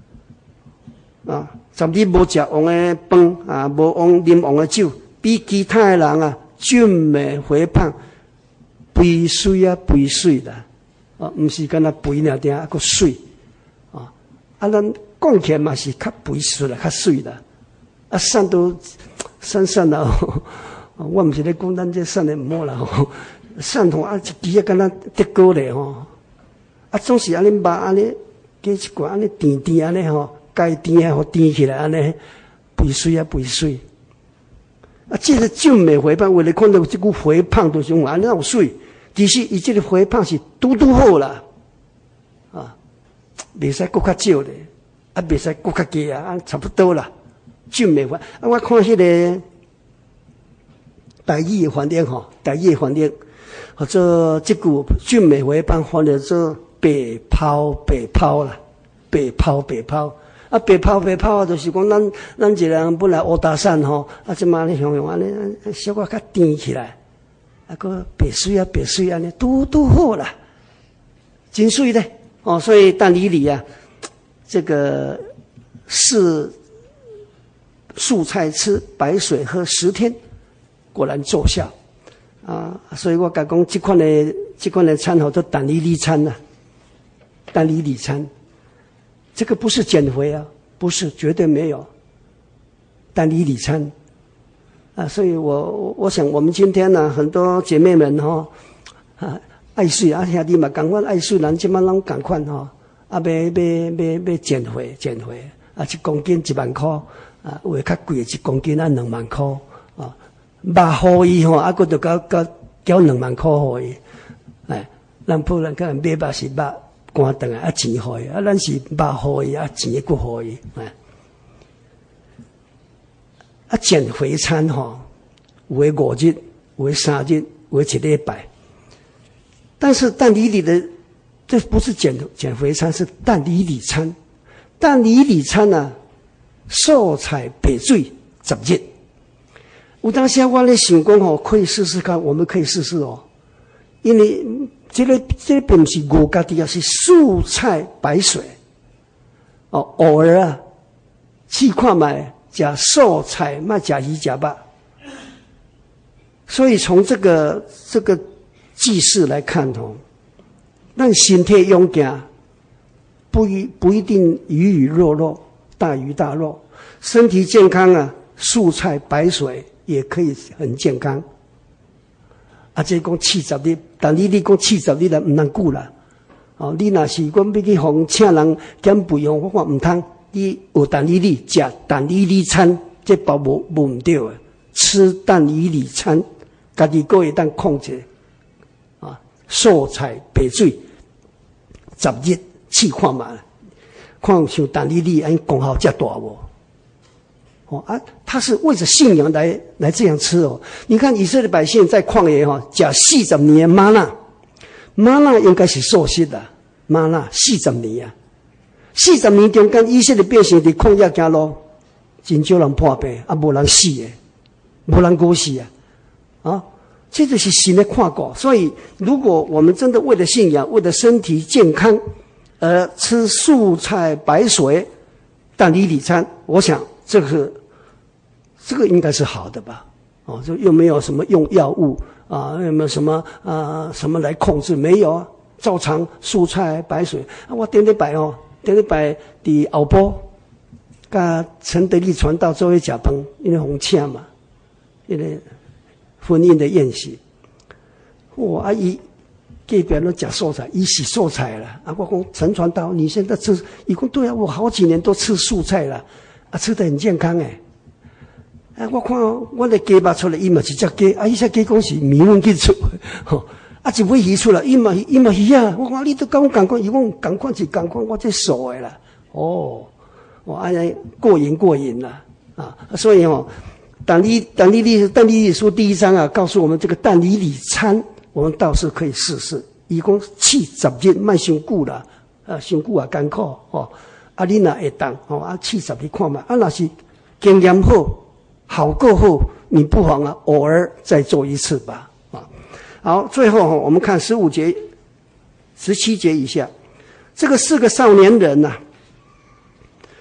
啊，十日无食王的饭啊，无啉王的酒，比其他的人啊俊美肥胖，肥水啊肥水啦，啊，毋是干那肥尔点，还佫水啊。啊，咱讲起来嘛是较肥水啦，较水啦。啊，瘦都瘦啦，我毋是咧讲咱这瘦的毋好啦吼，瘦吼啊，一支啊敢若得高咧吼，啊总是安尼肉安尼，加一罐安尼甜甜安尼吼。该甜互甜起来，安尼肥水啊肥水啊！这个俊美肥胖，为了看到这股肥胖，就是讲安尼有水。其实伊这个肥胖是拄好啦，啊，袂使搁较少咧，啊，袂使搁较低啊，差不多啦。俊美肥啊，我看迄个台语的翻译吼，台语的翻译，或者这句俊美肥胖翻译做白泡白泡啦，白泡白泡。啊，白泡白泡啊，就是讲咱一个人本来乌搭散吼，啊，即马咧像安尼小可较甜起来，啊，个白水啊白水安尼拄好啦，真水咧哦。所以但以理啊，这个是素菜吃，白水喝10天，果然奏效啊。所以我甲讲，这款的餐吼做但以理餐呐，但以理餐。这个不是减肥啊，不是，绝对没有。但以理餐啊，所以我想我们今天呢，很多姐妹们哈啊爱睡啊，兄弟嘛，赶快爱睡，人今晚拢赶快哈啊，要减肥啊，1公斤1万块啊，有的较贵1公斤啊2万块啊，肉互伊吼，啊，佫着交2万块互伊，哎，咱普人可能买肉是肉。赶顿啊，钱互伊啊，咱是肉互伊啊，钱佫互伊啊，减肥餐吼，有的5日，有的3日，有的1礼拜。但是但以理的，这不是减肥餐，是但以理餐。但以理餐啊，素菜白水10日。有当时我咧想讲吼，可以试试看，我们可以试试哦，因为。这并不是我家己啊，是素菜白水哦。偶尔啊，试看卖食素菜，卖食鱼食肉。所以从这个记事来看哦，咱身体勇健，不一定鱼肉大鱼大肉，身体健康啊，素菜白水也可以很健康。啊，这讲40日，但你讲40日啦，唔能久啦。哦，你若是讲要去互请人减肥哦，我看唔通。你有但以理食但以理餐，这包无唔对诶。吃但以理餐，家己个会当控制啊，素菜白水10日试看嘛，看像但以理安功效遮大无？哦啊，他是为着信仰来这样吃哦。你看以色列百姓在旷野哈，食40年玛纳应该是素食的，玛纳40年啊，40年中间以色列百姓伫旷野走路，真少人破病，啊，无人死的，无人过死啊，这就是神的看顾。所以，如果我们真的为了信仰，为了身体健康而吃素菜白水但以理餐，我想这个应该是好的吧？哦，就又没有什么用药物啊，又没有什么什么来控制，没有啊，照常蔬菜白水啊。我顶礼拜伫后埔，甲陈德利传道做伙食饭，因为红请嘛，因为婚姻的宴席。啊伊隔壁都食素菜，伊是素菜了啊。我讲陈传道，你现在吃？伊讲对啊，我好几年都吃素菜了啊，吃得很健康诶。我看我的鸡肉出来，伊嘛是只鸡，啊，伊只鸡讲是米粉去出，吼，啊，一尾鱼出来，伊嘛鱼啊，我讲你都跟我共款，伊讲共款是共款，我这熟的啦，哦，安尼过瘾啦，啊，所以哦，但以理书第1章啊，告诉我们这个但以理餐，我们倒是可以试试。伊讲40日，莫伤久啦，伤久也艰苦哦，啊，你若会当哦，啊，40日看嘛，啊，若是经验好够后，你不妨啊偶尔再做一次吧。啊，好，最后我们看15节、17节以下，这个4个少年人呐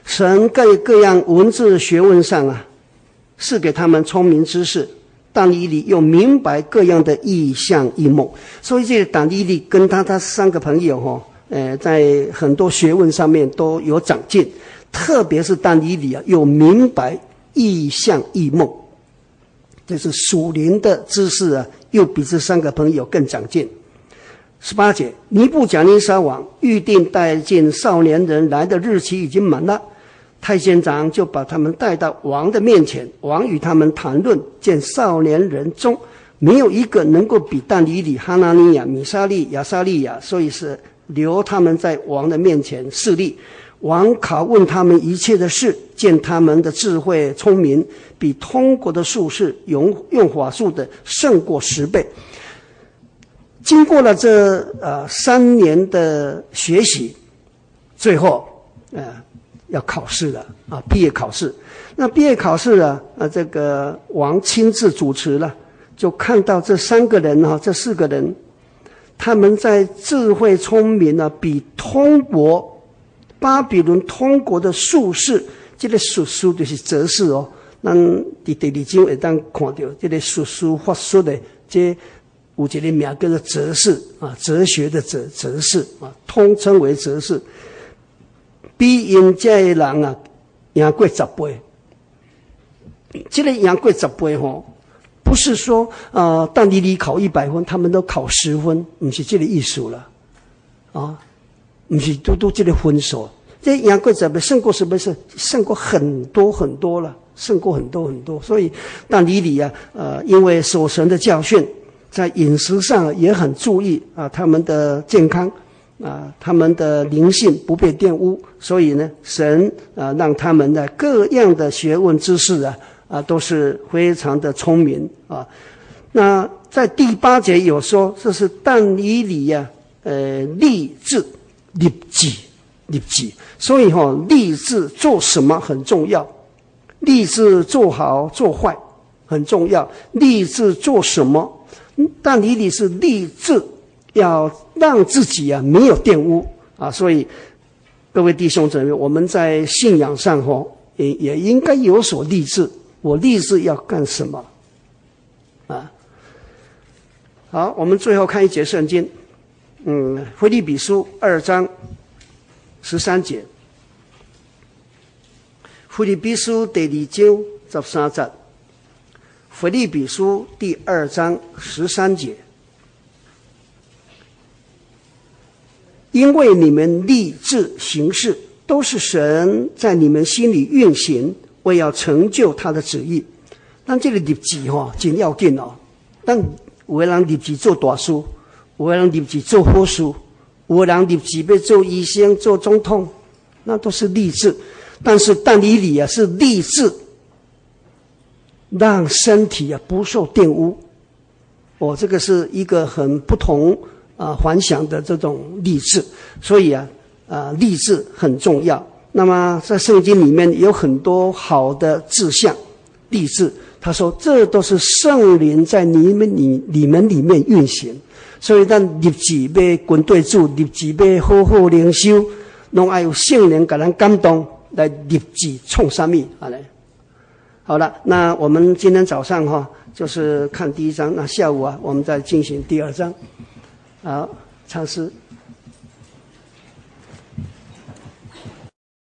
神在各样文字学问上赐给他们聪明知识。但以理又明白各样的异象异梦，所以这个但以理跟他3个朋友在很多学问上面都有长进，特别是但以理又明白异象异梦，这是属灵的知识又比这3个朋友更长进。18节，尼布甲尼撒王预定带进少年人来的日期已经满了，太监长就把他们带到王的面前，王与他们谈论，见少年人中没有一个能够比但以理、哈拿尼亚、米沙利、亚撒利亚，所以是留他们在王的面前侍立。王拷问他们一切的事，见他们的智慧聪明，比通国的术士用法术的胜过10倍。经过了这3年的学习，最后要考试了毕业考试。那毕业考试这个王亲自主持了，就看到这3个人这4个人，他们在智慧聪明比通国巴比伦通国的术士，这个术士就是哲士咱伫第2章会当看到这个术士法术的，这有一个名叫做哲士哲学的哲士通称为哲士。比因这些人赢过10倍，这个赢过10倍不是说但以理考100分，他们都考10分，不是这个意思了不是都这个分数。这赢过10倍，胜过10倍是胜过很多很多了，胜过很多很多。所以但以理因为守神的教训，在饮食上也很注意他们的健康。他们的灵性不被玷污，所以呢，神让他们的各样的学问知识都是非常的聪明那在第8节有说，这是但以理立志立己，所以立志做什么很重要，立志做好做坏很重要，立志做什么，但以理是立志要让自己没有玷污所以各位弟兄姊妹，我们在信仰上也应该有所立志。我立志要干什么好，我们最后看一节圣经，腓立比书2章13节。腓立比书第2章13节，腓立比书第2章13节。因为你们立志行事，都是神在你们心里运行，为要成就他的旨意。咱这个立志真要紧咱有的人立志做大事，有的人立志做好事，有的人立志要做医生、做总统，那都是立志。但是但以理是立志让身体不受玷污。这个是一个很不同幻想的这种立志，所以立志很重要。那么在圣经里面有很多好的志向立志，他说这都是圣灵在你们里面运行，所以咱立志要军队主，立志要好好灵修，拢要有圣灵给咱感动来立志创什么好了，那我们今天早上就是看第1章，那下午我们再进行第2章。好，唱诗。